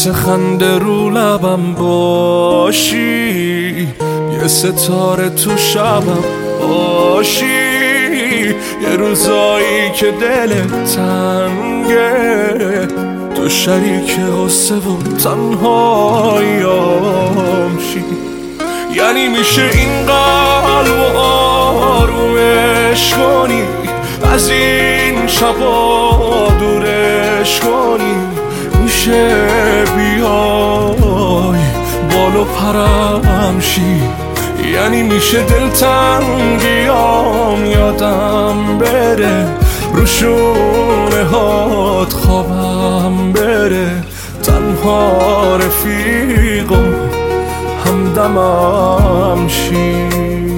مثل خنده رو لبم باشی، یه ستاره تو شبم باشی، یه روزایی که دلت تنگه تو شریک غصه و تنهاییام شی. یعنی میشه این قلب و آرومش کنی، از این شبا دورش کنی، میشه بیای بالو پرم شی. یعنی میشه دلتنگیام یادم بره، روشونه هات خوابم بره، تنها رفیق و همدمم شی.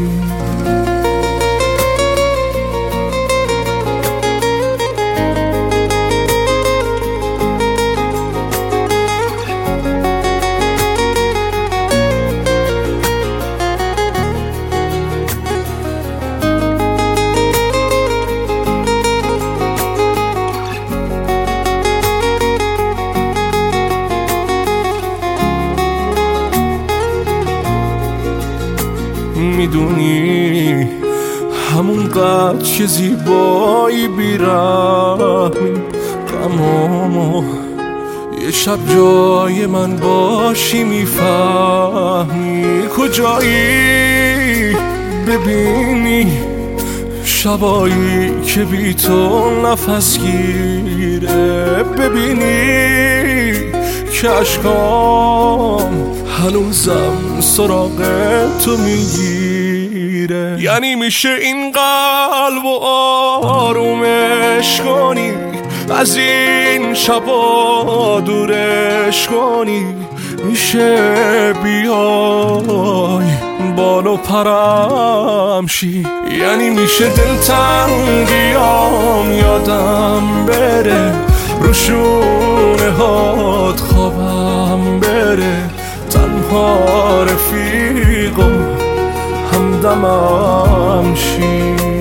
میدونی همونقدر که زیبایی بیرحمی، غمامو یه شب جای من باشی میفهمی. کجایی ببینی شبایی که بی تو نفس گیره، ببینی که اشکام هنوزم سراغ تو میگیره. یعنی میشه این قلب و آرومش کنی، از این شبا دورش کنی، میشه بیای بالو پرم شی. یعنی میشه دلتنگیام یادم بره، روشونه هات خوابم بره، تنها رفیق و همدمم شی.